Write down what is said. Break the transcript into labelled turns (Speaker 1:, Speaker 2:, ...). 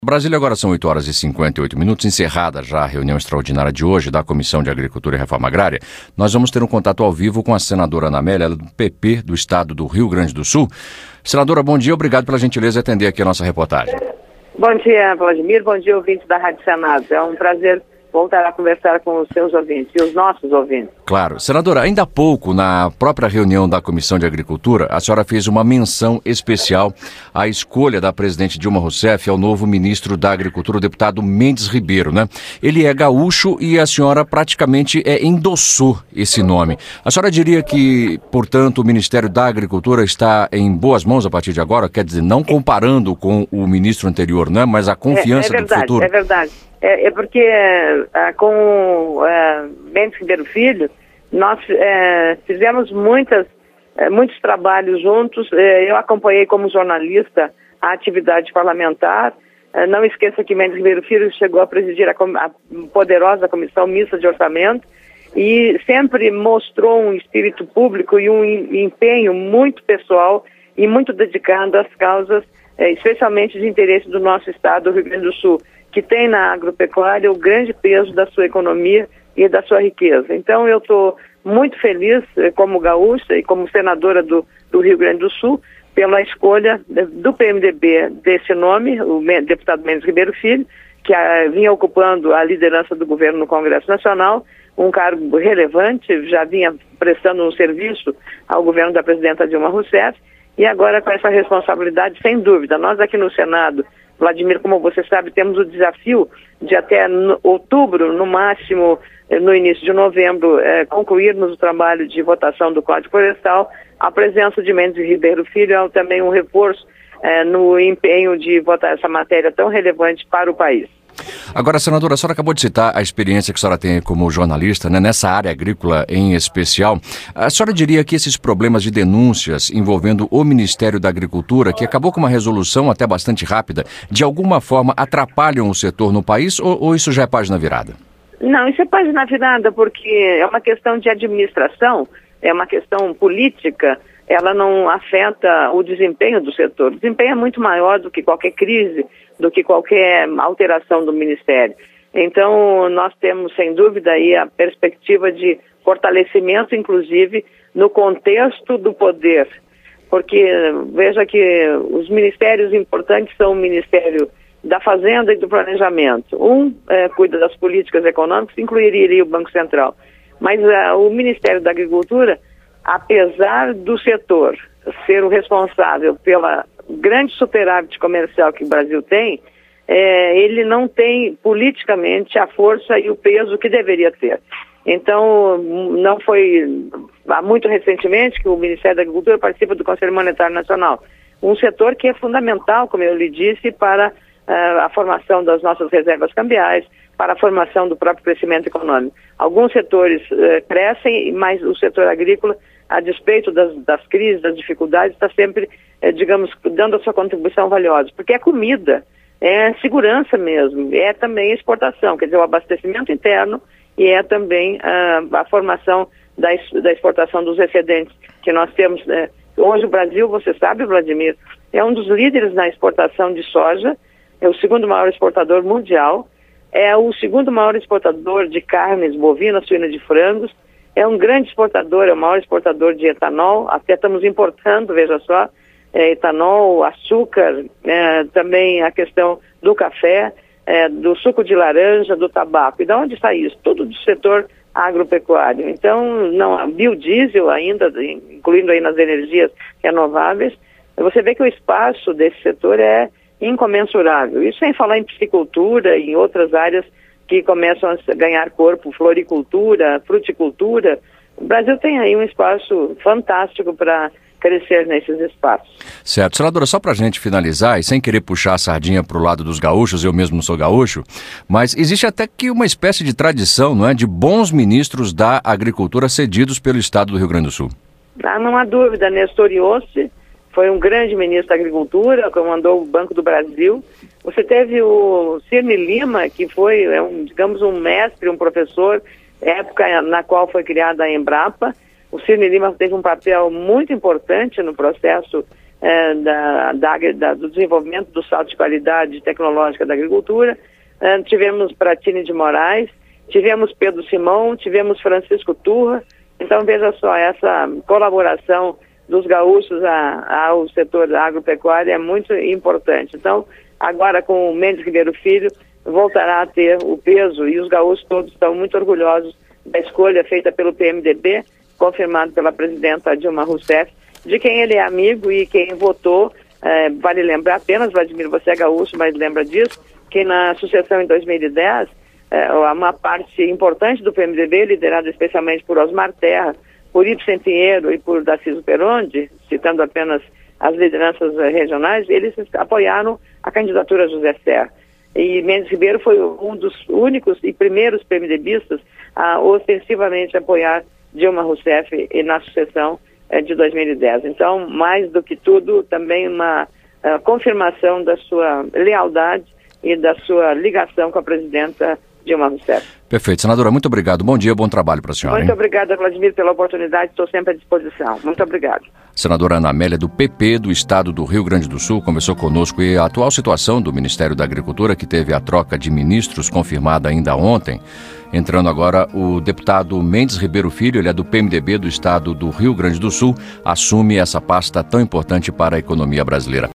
Speaker 1: Brasília, agora são 8 horas e 58 minutos, encerrada já a reunião extraordinária de hoje da Comissão de Agricultura e Reforma Agrária. Nós vamos ter um contato ao vivo com a senadora Ana Amélia, do PP do estado do Rio Grande do Sul. Senadora, bom dia, obrigado pela gentileza de atender aqui a nossa reportagem.
Speaker 2: Bom dia, Vladimir, bom dia, ouvintes da Rádio Senado. É um prazer voltar a conversar com os seus ouvintes e os nossos ouvintes.
Speaker 1: Claro. Senadora, ainda há pouco, na própria reunião da Comissão de Agricultura, a senhora fez uma menção especial à escolha da presidente Dilma Rousseff ao novo ministro da Agricultura, o deputado Mendes Ribeiro, né? Ele é gaúcho e a senhora praticamente endossou esse nome. A senhora diria que, portanto, o Ministério da Agricultura está em boas mãos a partir de agora? Quer dizer, não comparando com o ministro anterior, né? Mas a confiança do futuro.
Speaker 2: É verdade. É porque com Mendes Ribeiro Filho, nós fizemos muitos trabalhos juntos. Eu acompanhei como jornalista a atividade parlamentar. Não esqueça que Mendes Ribeiro Filho chegou a presidir a poderosa Comissão Mista de Orçamento e sempre mostrou um espírito público e um empenho muito pessoal e muito dedicado às causas, especialmente de interesse do nosso estado, do Rio Grande do Sul, que tem na agropecuária o grande peso da sua economia e da sua riqueza. Então eu estou muito feliz como gaúcha e como senadora do Rio Grande do Sul pela escolha do PMDB desse nome, o deputado Mendes Ribeiro Filho, que vinha ocupando a liderança do governo no Congresso Nacional, um cargo relevante, já vinha prestando um serviço ao governo da presidenta Dilma Rousseff, e agora com essa responsabilidade, sem dúvida. Nós aqui no Senado, Vladimir, como você sabe, temos o desafio de até outubro, no máximo no início de novembro, concluirmos o trabalho de votação do Código Florestal. A presença de Mendes Ribeiro Filho é também um reforço no empenho de votar essa matéria tão relevante para o país.
Speaker 1: Agora, senadora, a senhora acabou de citar a experiência que a senhora tem como jornalista, né, nessa área agrícola em especial. A senhora diria que esses problemas de denúncias envolvendo o Ministério da Agricultura, que acabou com uma resolução até bastante rápida, de alguma forma atrapalham o setor no país ou isso já é página virada?
Speaker 2: Não, isso é página virada porque é uma questão de administração, é uma questão política, ela não afeta o desempenho do setor. O desempenho é muito maior do que qualquer crise, do que qualquer alteração do Ministério. Então, nós temos, sem dúvida, aí a perspectiva de fortalecimento, inclusive, no contexto do poder. Porque, veja que os ministérios importantes são o Ministério da Fazenda e do Planejamento. Cuida das políticas econômicas, incluiria o Banco Central. Mas o Ministério da Agricultura, apesar do setor ser o responsável pela grande superávit comercial que o Brasil tem, ele não tem politicamente a força e o peso que deveria ter. Então, não foi muito recentemente que o Ministério da Agricultura participa do Conselho Monetário Nacional, um setor que é fundamental, como eu lhe disse, para a formação das nossas reservas cambiais, para a formação do próprio crescimento econômico. Alguns setores crescem, mas o setor agrícola, a despeito das crises, das dificuldades, está sempre, dando a sua contribuição valiosa, porque é comida, é segurança mesmo, é também exportação, quer dizer, o abastecimento interno e é também a formação da exportação dos excedentes que nós temos. Hoje o Brasil, você sabe, Vladimir, é um dos líderes na exportação de soja, é o segundo maior exportador mundial, é o segundo maior exportador de carnes bovinas, suínas, de frangos, é um grande exportador, é o maior exportador de etanol, até estamos importando, veja só, etanol, açúcar, também a questão do café, do suco de laranja, do tabaco. E de onde sai isso? Tudo do setor agropecuário. Então, biodiesel ainda, incluindo aí nas energias renováveis, você vê que o espaço desse setor é incomensurável. Isso sem falar em piscicultura e em outras áreas que começam a ganhar corpo, floricultura, fruticultura. O Brasil tem aí um espaço fantástico para crescer nesses espaços.
Speaker 1: Certo. Senadora, só para a gente finalizar, e sem querer puxar a sardinha para o lado dos gaúchos, eu mesmo não sou gaúcho, mas existe até que uma espécie de tradição, não é, de bons ministros da agricultura cedidos pelo estado do Rio Grande do Sul.
Speaker 2: Não há dúvida, Nestor Iossi foi um grande ministro da Agricultura, comandou o Banco do Brasil. Você teve o Cirne Lima, que foi, um mestre, um professor, época na qual foi criada a Embrapa. O Cirne Lima teve um papel muito importante no processo do desenvolvimento do salto de qualidade tecnológica da agricultura. Tivemos Pratini de Moraes, tivemos Pedro Simão, tivemos Francisco Turra. Então, veja só, essa colaboração dos gaúchos ao setor agropecuário é muito importante. Então, agora com o Mendes Ribeiro Filho, voltará a ter o peso, e os gaúchos todos estão muito orgulhosos da escolha feita pelo PMDB, confirmado pela presidenta Dilma Rousseff, de quem ele é amigo e quem votou. Vale lembrar apenas, Vladimir, você é gaúcho, mas lembra disso, que na sucessão em 2010, uma parte importante do PMDB, liderada especialmente por Osmar Terra, por Ibsen Pinheiro e por Darciso Perondi, citando apenas as lideranças regionais, eles apoiaram a candidatura a José Serra. E Mendes Ribeiro foi um dos únicos e primeiros PMDBistas a ostensivamente apoiar Dilma Rousseff na sucessão de 2010. Então, mais do que tudo, também uma confirmação da sua lealdade e da sua ligação com a presidenta Dilma Rousseff.
Speaker 1: Perfeito. Senadora, muito obrigado. Bom dia, bom trabalho para a senhora.
Speaker 2: Muito obrigada, Vladimir, pela oportunidade. Estou sempre à disposição. Muito obrigado.
Speaker 1: Senadora Ana Amélia, do PP do Estado do Rio Grande do Sul, conversou conosco e a atual situação do Ministério da Agricultura, que teve a troca de ministros confirmada ainda ontem. Entrando agora o deputado Mendes Ribeiro Filho, ele é do PMDB do Estado do Rio Grande do Sul, assume essa pasta tão importante para a economia brasileira.